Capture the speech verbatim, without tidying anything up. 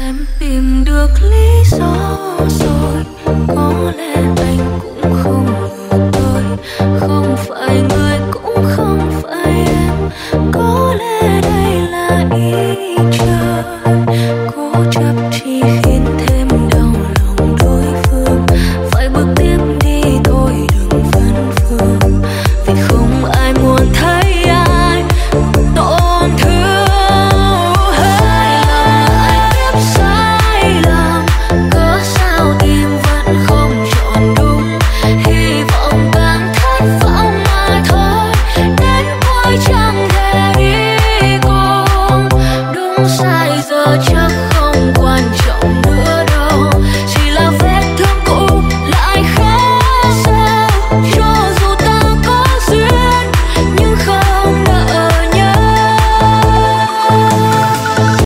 em tìm được lý do rồi, có lẽ anh cũng không ngờ tới, không phải người cũng không phải em, có lẽ đây là ý trời cố chấp chỉ khiến thêm đau lòng đối phương, phải bước tiếp đi thôi đừng phân phương, vì không ai muốn thấy ai tổn thương. Sai lầm ai tiếp sai lầm, cớ sao tim vẫn không chọn đúng, hy vọng càng thất vọng mà thôi, đến cuối chẳng thể đi cùng. Đúng sai giờ chắc không quan trọng.